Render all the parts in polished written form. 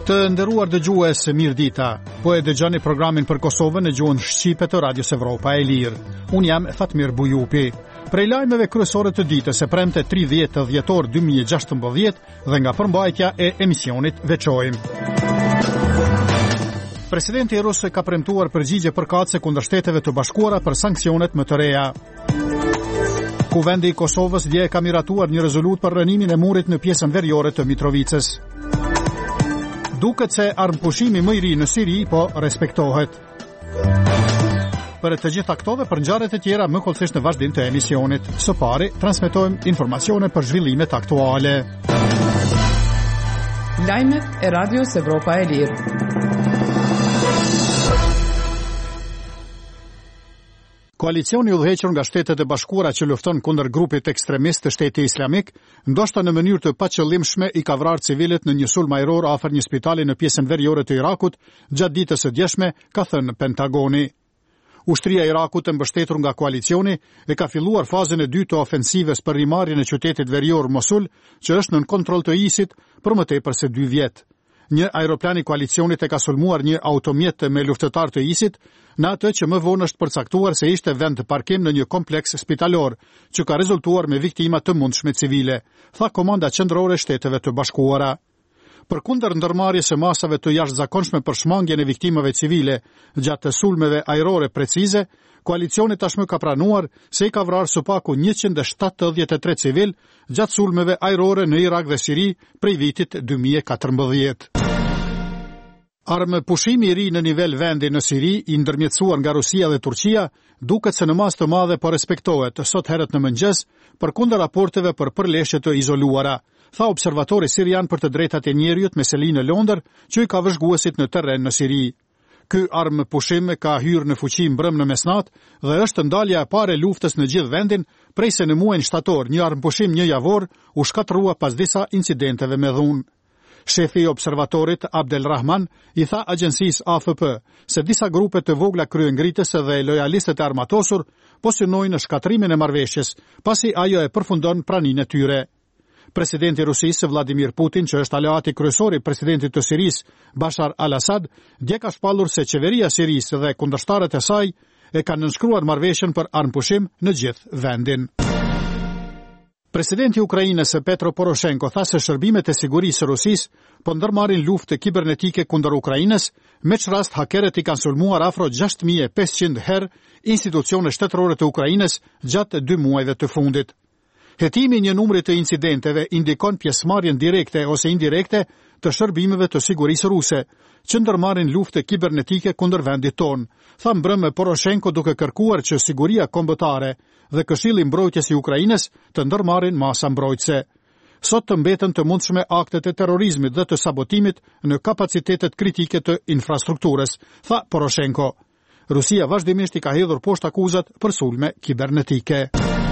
Të nderuar dëgjues, mirëdita. Po e dëgjoni programin për Kosovën në gjuhën shqipe të Radios Evropa e Lirë. Unë jam Fatmir Bujupi. Prej lajmeve kryesore të ditës së premte 30 dhjetor 2016 dhe nga përmbajtja e emisionit veçojmë. Presidenti rus ka premtuar përgjigje përkatëse kundër Shteteve të Bashkuara për sanksionet më të reja. Kuvendi i Kosovës dje ka miratuar një rezolutë për rënimin e murit në pjesën veriore të Mitrovicës. Duket se armëpushimi më i ri në Siri po respektohet. Për të gjitha këto dhe për ngjarjet e tjera më kollësisht në vazhdim të emisionit. Së pari transmetojmë informacione për zhvillimet aktuale. Lajmet e Radios Evropa e Lirë. Koalicioni udhëhequr nga Shtetet e Bashkuara që lufton kundër grupit ekstremist të Shteti Islamik, ndoshta në mënyrë të paqëllimshme i ka vrarë civilët në një sulm ajror afër një spitali në pjesën veriore të Irakut gjatë ditës së djeshme, ka thënë Pentagoni. Ushtria e Irakut e mbështetur nga koalicioni e ka filluar fazën e dytë të ofensivës për rimarrjen e qytetit verior Mosul, që është nën kontroll të ISIS për më tepër se 2 vjet. Një aeroplan i koalicionit e ka sulmuar një automjet me luftëtar të ISIS në atë që më vonë është përcaktuar se ishte vend të parkim në një kompleks spitalor, që ka rezultuar me viktima të mundshme civile, tha Komanda Qendrore e Shteteve të Bashkuara. Përkundër ndërmarrjes së masave të jashtëzakonshme për shmangjen e viktimave civile gjatë sulmeve ajrore precize, koalicioni tashmë ka pranuar se i ka vrarë së paku 173 civil gjatë sulmeve ajrore në Irak dhe Siri prej vitit 2014. Armëpushimi i ri në nivel vendi në Siri, i ndërmjetësuar nga Rusia dhe Turqia, duket se në masë të madhe po respektohet sot herët në mëngjes, përkundër raporteve për përleshje të izoluara, tha observatori sirian për të drejtat e njerëzit me seli në Londër, që i ka vëzhguesit në terren në Siri. Ky armëpushim ka hyrë në fuqi mbrëm në mesnat dhe është ndalja e parë e luftës në gjithë vendin, prej se në muajin shtator një armëpushim një javor u shkatërrua pas disa incidenteve me dhunë. Shefi i observatorit Abdelrahman i tha agjencisë AFP se disa grupe të vogla kryengritëse dhe lojalistët e armatosur po synojnë në shkatrimin e marrëveshjes, pasi ajo e përfundon praninë e tyre. Presidenti i Rusisë Vladimir Putin, që është aleati kryesor i presidentit të Sirisë Bashar al-Assad, dje ka shpallur se qeveria e Sirisë dhe kundërshtarët e saj e kanë nënshkruar marrëveshjen për armëpushim në gjithë vendin. Presidenti i Ukrainës Petro Poroshenko tha se shërbimet e sigurisë së Rusisë po ndërmarrin luftë kibernetike kundër Ukrainës, me që rast hakerët i kanë sulmuar afro 6500 herë institucione shtetërore të Ukrainës gjatë 2 muajve të fundit. Hetimi një numri të incidenteve indikon pjesëmarrjen direkte ose indirekte të shërbimeve të sigurisë ruse, që ndërmarrin lufte kibernetike kundër vendit ton, tha mbrëmë Poroshenko duke kërkuar që siguria kombëtare dhe Këshilli Mbrojtjes i Ukrainës të ndërmarrin masa mbrojtëse. Sot të mbeten të mundshme aktet e terrorizmit dhe të sabotimit në kapacitetet kritike të infrastrukturës, tha Poroshenko. Rusia vazhdimisht i ka hedhur poshtë akuzat për sulme kibernetike.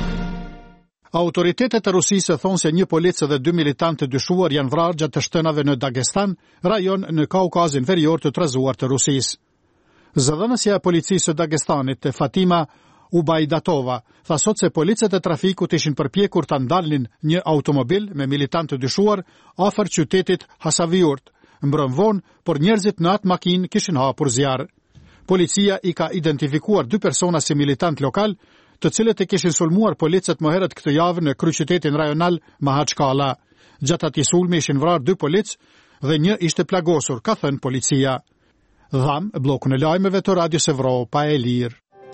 Autoritetet e Rusisë thonë se një polic dhe 2 militantë të dyshuar janë vrarë gjatë shtënave në Dagestan, rajon në Kaukazin verior të trazuar të Rusisë. Zëdhënësja e policisë së Dagestanit, Fatima Ubajdatova, tha sot se policët e trafikut ishin përpjekur ta ndalnin një automobil me militantë të dyshuar afër qytetit Hasaviurt. Mbrëm vonë, por njerëzit në atë makinë kishin hapur zjarr. Policia i ka identifikuar 2 persona si militant lokal, të cilët e kishin sulmuar policët më herët këtë javë në kryeqytetin rajonal Mahaçkalla. Gjatë atij sulmi ishin vrarë 2 policë dhe një ishte plagosur, ka thënë policia. Dham, blokun e lajmeve të Radios Evropa e Lirë.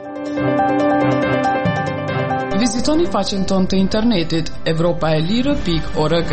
Vizitoni faqen tonë të internetit europaelire.org.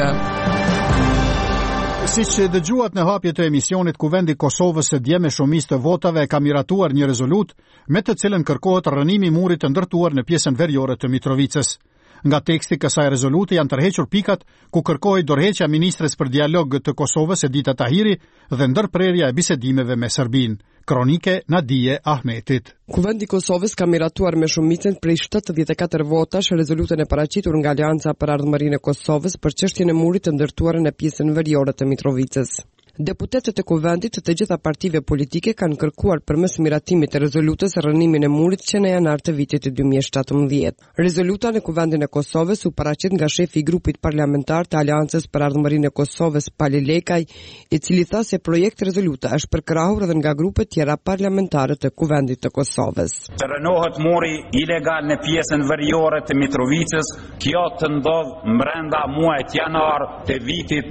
Siç dëgjuat në hapje të emisionit, Kuvendi i Kosovës së dje me shumicë të votave ka miratuar një rezolut me të cilën kërkohet rënimi i murit të ndërtuar në pjesën veriore të Mitrovicës. Nga teksti kësaj rezoluti janë tërhequr pikat ku kërkohej dorëheqja ministres për dialog të Kosovës Edita Tahiri dhe ndërprerja e bisedimeve me Serbinë. Kronike Nadije Ahmetit. Kuvendi i Kosovës ka miratuar me shumicën prej 74 votash rezolutën e paraqitur nga Aleanca për Ardhmërinë e Kosovës për çështjen e murit të ndërtuar në pjesën veriore të Mitrovicës. Deputetët e Kuvendit të gjitha partive politike kanë kërkuar përmes miratimit të rezolutës rënimin e murit që në janar të vitit 2017. Rezoluta në Kuvendin e Kosovës u paraqit nga shefi i grupit parlamentar të Aleancës për Ardhmërinë e Kosovës, Pali Lekaj, i cili tha se projekti rezoluta është përkrahur edhe nga grupe tjera parlamentare të Kuvendit të Kosovës. Të rënohet muri ilegal në pjesën veriore të Mitrovicës, kjo të ndodh brenda muajit janar të vitit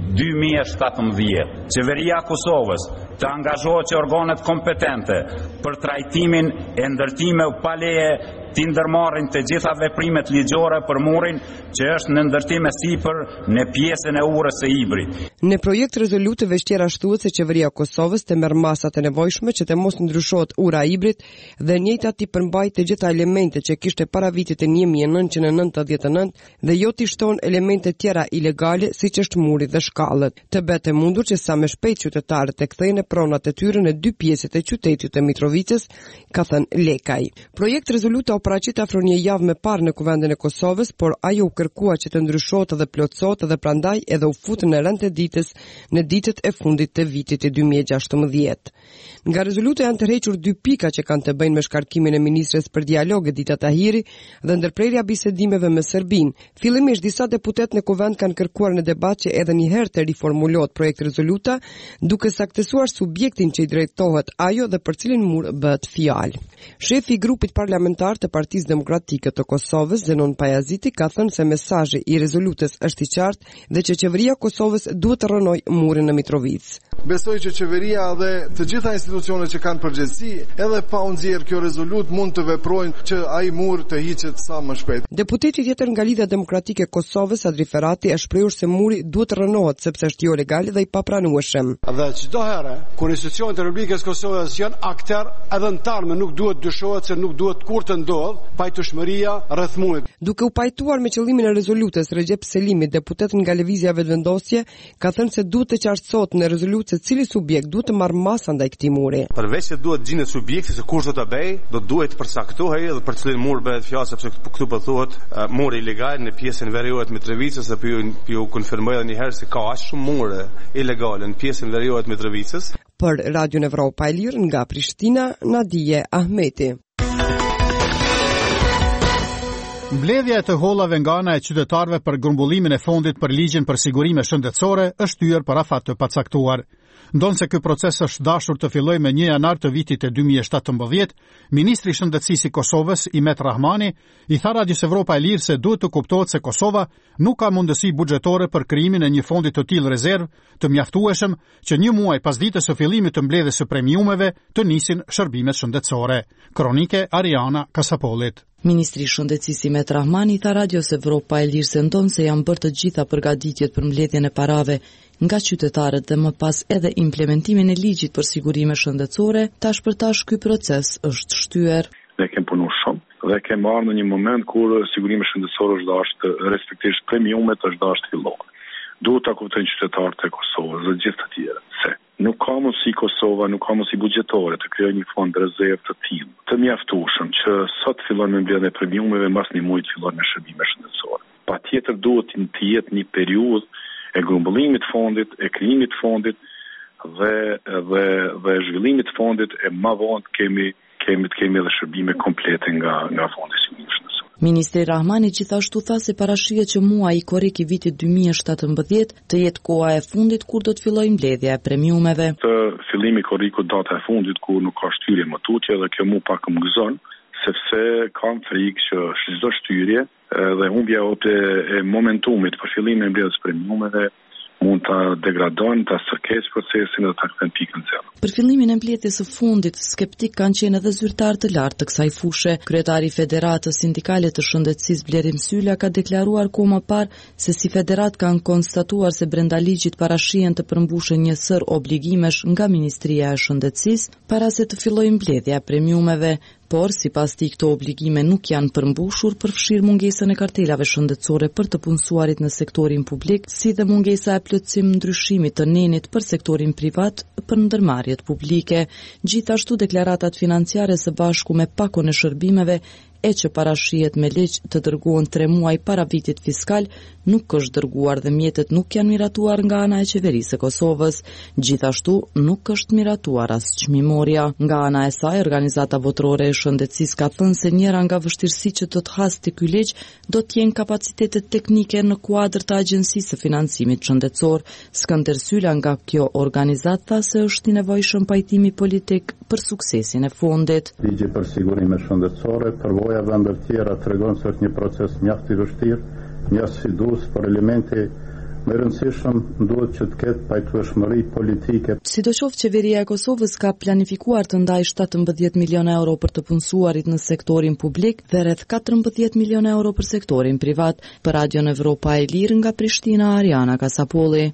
2017. Qeveria Kosovës të angazhohet që organet kompetente për trajtimin e ndërtimeve pa leje të ndërmarrin të gjitha veprimet ligjore për murin që është në ndërtim e sipër në pjesën e urës së Ibrit. Në projekt rezolutë vështira shtuhet se qeveria e Kosovës të merr masat e nevojshme që të mos ndryshohet ura e Ibrit dhe njëjta të përmbajtë të gjitha elementet që kishte para vitit të 1999 dhe jo të shton elemente tjera ilegale siç është muri dhe shkallët. Të bëhet e mundur që sa më shpejt qytetarët të kthehen në pronat e tyre në dy pjesët e qytetit të Mitrovicës, ka thënë Lekaj. Projekt rezoluta paraqit afro një javë më parë në Kuvendin e Kosovës, por ajo u kërkua që të ndryshohet dhe plotësohet dhe prandaj edhe u fut në rënd të ditës në ditët e fundit të vitit 2016. Nga rezoluta janë tërhequr dy pika që kanë të bëjnë me shkarkimin e ministres për dialog Edita Tahiri dhe ndërprerja bisedimeve me Serbinë. Fillimisht disa deputet në Kuvend kanë kërkuar në debat që edhe një herë të riformulohet projekt rezoluta, duke saktësuar subjektin që i drejtohet ajo dhe për cilin mur bëhet fjalë. Shefi i grupit parlamentar të Partisë Demokratike të Kosovës, Zenon Pajaziti, ka thënë se mesazhi i rezolutës është i qartë dhe që qeveria e Kosovës duhet të rënojë murin në Mitrovicë. Besoj që qeveria dhe të gjitha institucionet që kanë përgjegjësi, edhe pa u nxjerr kjo rezolut, mund të veprojnë që ai mur të hiqet sa më shpejt. Deputeti tjetër nga Lidhja Demokratike e Kosovës, Adri Ferrati, është shprehur se muri duhet të rënohet sepse është jo legal dhe i papranueshëm. Dhe çdo herë kur institucionet e Republikës së Kosovës janë aktor, edhe në tarme nuk duhet dyshohet se nuk duhet kur të ndodh pajtueshmëria rreth murit. Duke u pajtuar me qëllimin e rezolutës, Recep Selimi, deputet nga Lëvizja Vetëvendosje, ka thënë se duhet të qartësohet në rezolutë se cili subjekt duhet të marrë masa ndaj këtij muri. Përveç se duhet gjendet subjekti se kush do ta bëj, duhet të përcaktohej edhe për cilin mur bëhet fjalë, sepse këtu po thuhet muri ilegal në pjesën veriore të Mitrovicës, dhe ju konfirmoj edhe një herë se ka aq shumë mure ilegale në pjesën veriore të Mitrovicës. Për Radion Evropa e Lirë nga Prishtina, Nadije Ahmeti. Mbledhja e të hollave nga ana e qytetarëve për grumbullimin e fondit për ligjin për sigurime shëndetësore është hyrë për afat të pacaktuar. Ndonse ky proces është dashur të fillojë me 1 janar të vitit e 2017, ministri i shëndetësisë i Kosovës, Imet Rahmani, i tha Radios Evropa e Lirë se duhet të kuptohet se Kosova nuk ka mundësi buxhetore për krijimin e një fondi të tillë rezervë të mjaftueshëm që 1 muaj pas ditës së fillimit të mbledhjes së premiumeve të nisin shërbimet shëndetësore. Kronike Ariana Kasapolit. Ministri i Shëndetësisë Imet Rahmani tha Radios Evropa e Lirë se ndonse janë bërë të gjitha përgatitjet për mbledhjen e parave nga qytetarët dhe më pas edhe implementimin e ligjit për sigurime shëndetësore, tash për tash ky proces është shtyer. Ne kemi punuar shumë dhe kemi marrë në një moment kur sigurime shëndetësore është dashur respektivisht premiumet është dashur të fillohen. Duhet ta kuptojnë qytetarët e Kosovës dhe gjithë të tjerë se nuk ka mundësi Kosova, nuk ka mundësi buxhetore të krijojë një fond rezervë të tillë, të mjaftueshëm që sot fillon me mbledhjen e premiumeve, mbas një muaji fillon me shërbime shëndetësore. Patjetër duhet të jetë një periudhë e grumbullimit të fondit, e krijimit të fondit dhe zhvillimit të fondit, e më vonë kemi edhe shërbime komplete nga fondi i sigurimit shëndetësor. Ministri Rahmani gjithashtu tha se parashihet që muaji korrik i vitit 2017 të jetë koha e fundit kur do të fillojë mbledhja e premiumeve. Të fillimi korrikut data e fundit kur nuk ka shtyrje më tutje dhe kjo mu pak më gëzon, sepse kam frikë që çdo shtyrje dhe humbja e momentumit për fillimin e mbledhjes së premiumeve mund ta degradojnë, ta sërkesë procesin dhe ta kthen pikën zero. Për fillimin e mbledhjes së fundit, skeptik kanë qenë edhe zyrtarë të lartë të kësaj fushe. Kryetari i Federatës Sindikale të Shëndetësisë Blerim Sylla ka deklaruar kohë më parë se si federat kanë konstatuar se brenda ligjit parashihen të përmbushen një sër obligimesh nga Ministria e Shëndetësisë para se të fillojë mbledhja e premiumeve. Por, sipas tij, këto obligime nuk janë përmbushur, përfshir mungesën e kartelave shëndetësore për të punësuarit në sektorin publik, si dhe mungesa e plotësim ndryshimit të nenit për sektorin privat për ndërmarrjet publike. Gjithashtu, deklaratat financiare së bashku me pakon e shërbimeve e që parashihet me ligj të dërguar 3 muaj para vitit fiskal nuk është dërguar dhe mjetet nuk janë miratuar nga ana e qeverisë së Kosovës. Gjithashtu nuk është miratuar as çmimorja. Nga ana e saj, organizata votrore e shëndetësisë ka thënë se njëra nga vështirësitë që do të hasti ky ligj do të jenë kapacitetet teknike në kuadër të Agjencisë së Financimit Shëndetësor. Skënder Syla nga kjo organizatë tha se është i nevojshëm pajtimi politik për suksesin e fundit. Ligji për sigurime shëndetësore, përvoja vende të tjera tregon se është një proces mjaft i vështirë, mjaft sfidues, por elementi më i rëndësishëm duhet që të ketë pajtueshmëri politike. Sidoqoftë, qeveria e Kosovës ka planifikuar të ndajë 17 milion euro për të punësuarit në sektorin publik dhe rreth 14 milion euro për sektorin privat. Për Radion Evropa e Lirë nga Prishtina, Ariana Kasapolli.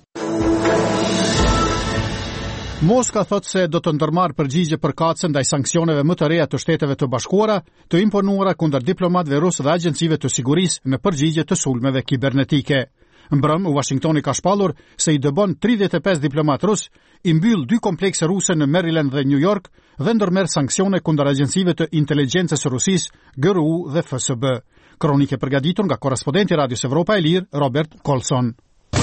Moska thot se do të ndërmarrë përgjigje përkatëse ndaj sanksioneve më të reja të Shteteve të Bashkuara, të imponuara kundër diplomatëve rusë dhe agjencive të sigurisë në përgjigje të sulmeve kibernetike. Mbrëm, Washingtoni ka shpallur se i dëbon 35 diplomatë rusë, i mbyll 2 komplekse ruse në Maryland dhe New York dhe ndërmerr sanksione kundër agjencive të inteligjencës së Rusisë, GRU dhe FSB. Kronike përgatitur nga korrespondenti Radios Evropa e Lirë, Robert Colson.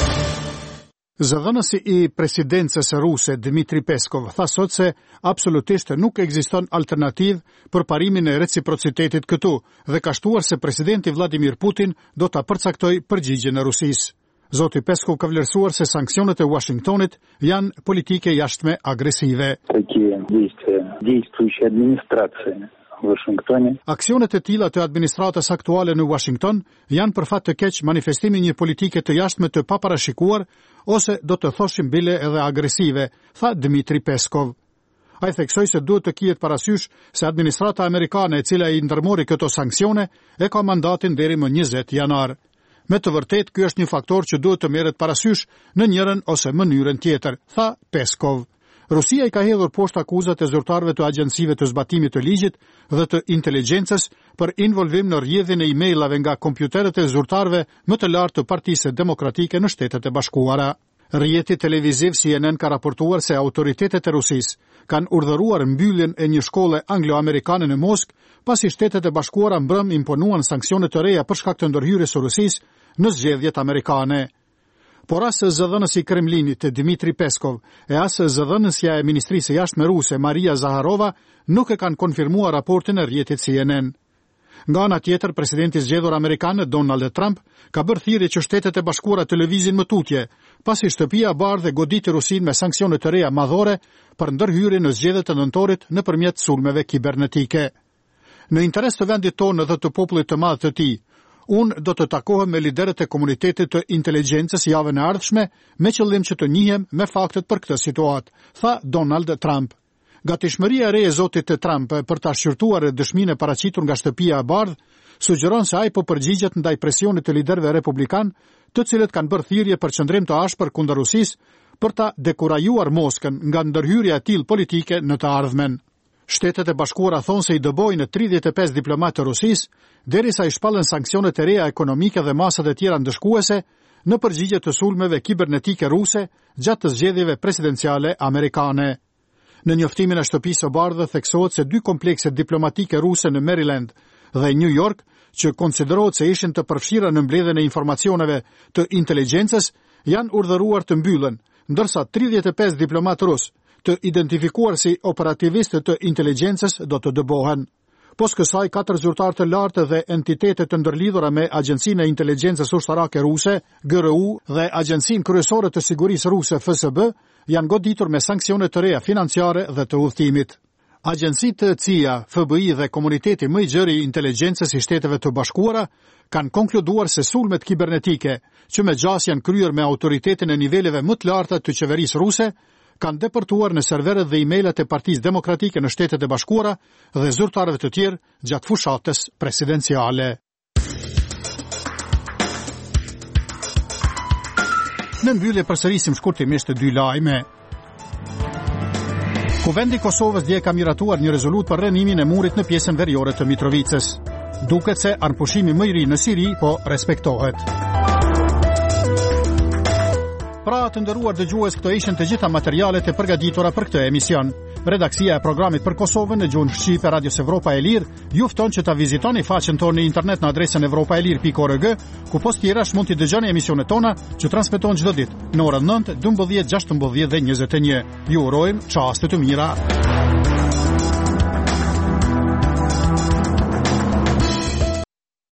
Zëdhënësi i presidencës ruse Dmitri Peskov tha sot se absolutisht nuk ekziston alternativë për parimin e reciprocitetit këtu dhe ka shtuar se presidenti Vladimir Putin do ta përcaktoj përgjigjen e Rusisë. Zoti Peskov ka vlerësuar se sanksionet e Washingtonit janë politike jashtme agresive. Действующей администрации в Вашингтоне. Aksionet e tilla të administratës aktuale në Washington janë për fat të keq manifestimi një politike të jashtme të paparashikuar ose do të thoshim bile edhe agresive, tha Dmitri Peskov. Ai theksoi se duhet të kihet parasysh se administrata amerikane e cila i ndërmori këto sanksione e ka mandatin deri më 20 janar. Me të vërtetë, ky është një faktor që duhet të merret parasysh në njërin ose mënyrën tjetër, tha Peskov. Rusia i ka hedhur poshtë akuzat e zyrtarëve të agjencive të zbatimit të ligjit dhe të inteligjencës për involvim në rrjedhjen e emailave nga kompjuterët e zyrtarëve më të lartë të Partisë Demokratike në Shtetet e Bashkuara. Rrjeti televiziv CNN ka raportuar se autoritetet e Rusisë kanë urdhëruar mbylljen e një shkolle anglo-amerikane në Moskë, pasi Shtetet e Bashkuara mbrëm imponuan sanksione të reja për shkak të ndërhyrjes së Rusisë në zgjedhjet amerikane. Por as zëdhënësi i Kremlinit Dmitri Peskov e as zëdhënësja e Ministrisë së Jashtme ruse Maria Zaharova nuk e kanë konfirmuar raportin e rrjetit CNN. Nga ana tjetër, presidenti zgjedhur amerikan Donald Trump ka bërë thirrje që Shtetet e Bashkuara të lëvizin më tutje, pasi Shtëpia e Bardhë goditi Rusinë me sanksione të reja madhore për ndërhyrje në zgjedhjet e nëntorit nëpërmjet sulmeve kibernetike. Në interes të vendit tonë dhe të popullit të madh të tij, unë do të takohem me liderët e komunitetit të inteligjencës javën e ardhshme me qëllim që të njihem me faktet për këtë situatë, tha Donald Trump. Gatishmëria e re e zotit Trump për ta shqyrtuar dëshminë e paraqitur nga Shtëpia e Bardhë sugjeron se ai po përgjigjet ndaj presionit të liderëve republikan, të cilët kanë bërë thirrje për qëndrim të ashpër kundër Rusisë për ta dekurajuar Moskën nga ndërhyrja e tillë politike në të ardhmen. Shtetet e Bashkuara thonë se i dëbojnë 35 diplomatë të Rusisë, derisa i shpallën sanksionet e reja ekonomike dhe masat e tjera ndëshkuese në përgjigje të sulmeve kibernetike ruse gjatë të zgjedhjeve presidenciale amerikane. Në njoftimin e Shtëpisë së Bardhë theksohet se 2 komplekse diplomatike ruse në Maryland dhe New York, që konsiderohet se ishin të përfshira në mbledhjen e informacioneve të inteligjencës, janë urdhëruar të mbyllen, ndërsa 35 diplomatë rus të identifikuar si operativistë të inteligjencës do të dëbohen. Pos kësaj, 4 zyrtarë të lartë dhe entitete të ndërlidhura me Agjencinë e Inteligjencës Ushtarake Ruse, GRU, dhe Agjencinë Kryesore të Sigurisë Ruse, FSB, janë goditur me sanksione të reja financiare dhe të udhëtimit. Agjencitë CIA, FBI dhe komuniteti më i gjerë i inteligjencës i Shteteve të Bashkuara kanë konkluduar se sulmet kibernetike, që me gjas janë kryer me autoritetin e niveleve më të larta të qeverisë ruse, kanë deportuar në serveret dhe emailat e Partisë Demokratike në Shtetet e Bashkuara dhe zyrtarëve të tjerë gjatë fushatës presidenciale. Në mbyllje përsërisim shkurtimisht 2 lajme. Kuvendi i Kosovës dje ka miratuar një rezolut për rënimin e murit në pjesën veriore të Mitrovicës. Duket se anëpushimi më i ri në Siri po respektohet. Pra të nderuar dëgjues, këto ishin të gjitha materialet e përgatitura për këtë emision. Redaksia e programit për Kosovën në gjuhën shqipe Radios Evropa e Lirë ju fton që ta vizitoni faqen tonë në internet në adresën evropaelir.org, ku post tjerash mund t'i dëgjoni emisionet tona që transmetohen çdo ditë në orën 9, 12, 16 dhe 21. Ju urojmë çaste të mira.